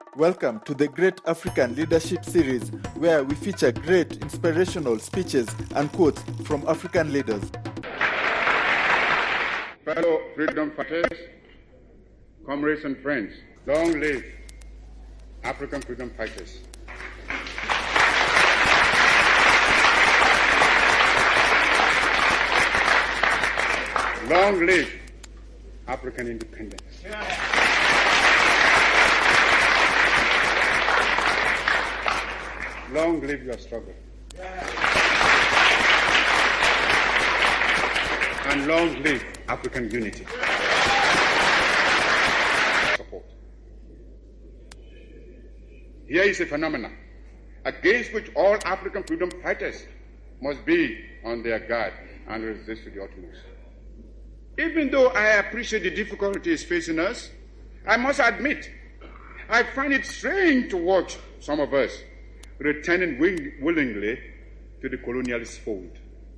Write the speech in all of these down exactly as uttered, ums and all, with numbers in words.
Welcome to the Great African Leadership Series, where we feature great inspirational speeches and quotes from African leaders. Fellow freedom fighters, comrades and friends, long live African freedom fighters. Long live African independence. Long live your struggle. And long live African unity. Support. Here is a phenomenon against which all African freedom fighters must be on their guard and resist to the utmost. Even though I appreciate the difficulties facing us, I must admit, I find it strange to watch some of us returning willingly to the colonialist fold.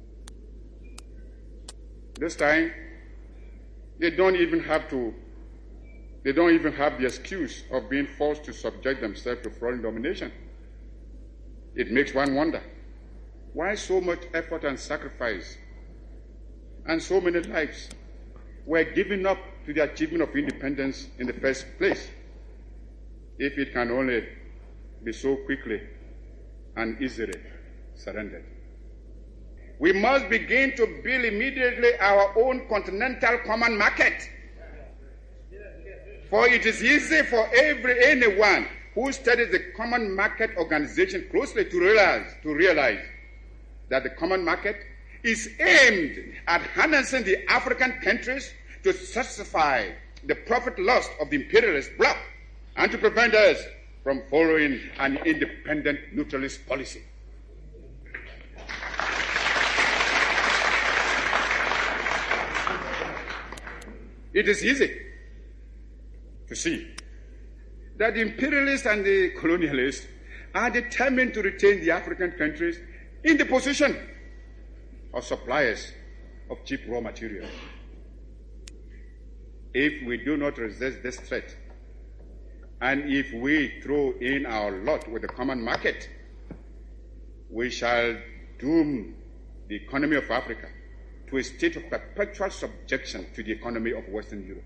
This time, they don't even have to, they don't even have the excuse of being forced to subject themselves to foreign domination. It makes one wonder, why so much effort and sacrifice and so many lives were given up to the achievement of independence in the first place, if it can only be so quickly and easily surrendered. We must begin to build immediately our own continental common market. For it is easy for every anyone who studies the common market organization closely to realize, to realize that the common market is aimed at harnessing the African countries to satisfy the profit lust of the imperialist bloc and to prevent us from following an independent neutralist policy. It is easy to see that the imperialists and the colonialists are determined to retain the African countries in the position of suppliers of cheap raw materials. If we do not resist this threat, and if we throw in our lot with the common market, we shall doom the economy of Africa to a state of perpetual subjection to the economy of Western Europe.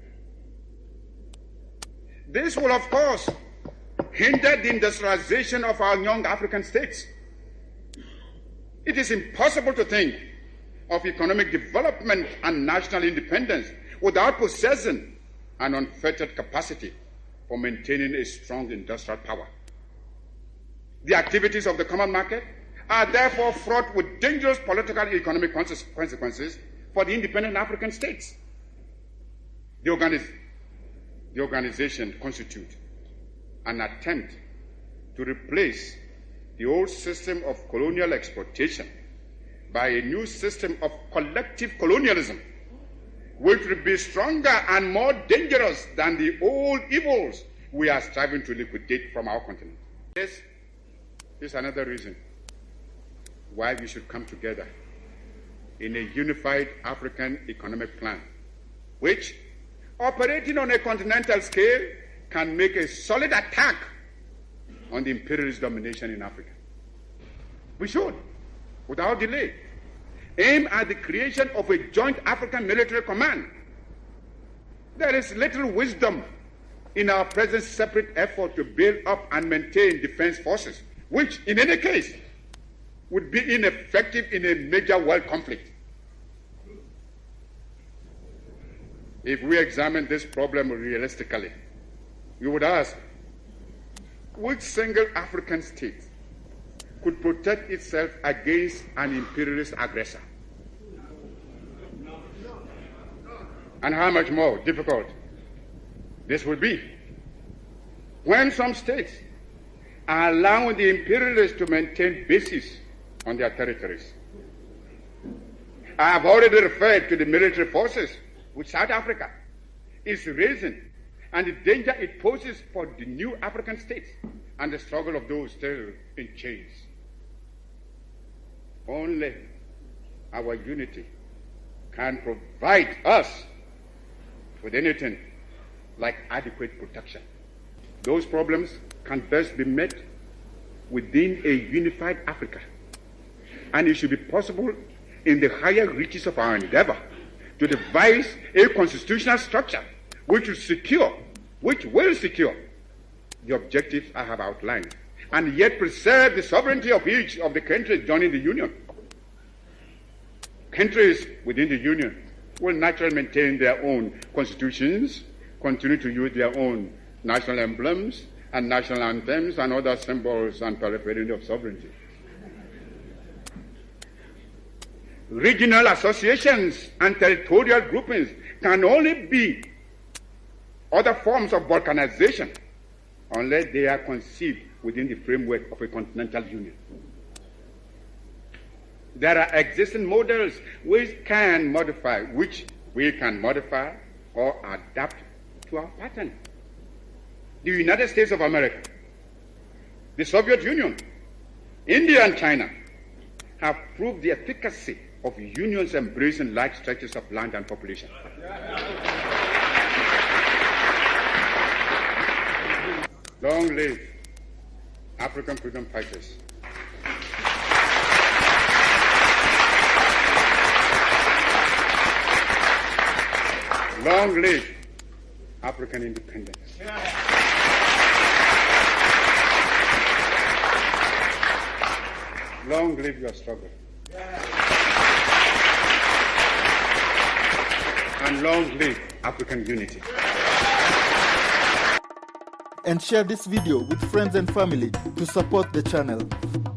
This will, of course, hinder the industrialization of our young African states. It is impossible to think of economic development and national independence without possessing an unfettered capacity for maintaining a strong industrial power. The activities of the common market are therefore fraught with dangerous political and economic consequences for the independent African states. The, organiz- the organization constitutes an attempt to replace the old system of colonial exploitation by a new system of collective colonialism, which will be stronger and more dangerous than the old evils we are striving to liquidate from our continent. This is another reason why we should come together in a unified African economic plan, which, operating on a continental scale, can make a solid attack on the imperialist domination in Africa. We should, without delay, aim at the creation of a joint African military command. There is little wisdom in our present separate effort to build up and maintain defense forces, which, in any case, would be ineffective in a major world conflict. If we examine this problem realistically, we would ask, which single African state could protect itself against an imperialist aggressor? And how much more difficult this will be when some states are allowing the imperialists to maintain bases on their territories. I have already referred to the military forces which South Africa is raising and the danger it poses for the new African states and the struggle of those still in chains. Only our unity can provide us with anything like adequate protection. Those problems can best be met within a unified Africa. And it should be possible in the higher reaches of our endeavor to devise a constitutional structure which will secure, which will secure the objectives I have outlined, and yet preserve the sovereignty of each of the countries joining the Union. Countries within the Union will naturally maintain their own constitutions, continue to use their own national emblems and national anthems and other symbols and paraphernalia of sovereignty. Regional associations and territorial groupings can only be other forms of balkanization unless they are conceived within the framework of a continental union. There are existing models which can modify, which we can modify or adapt to our pattern. The United States of America, the Soviet Union, India and China have proved the efficacy of unions embracing large stretches of land and population. Long live African freedom fighters. Long live African independence. Long live your struggle. And long live African unity. And share this video with friends and family to support the channel.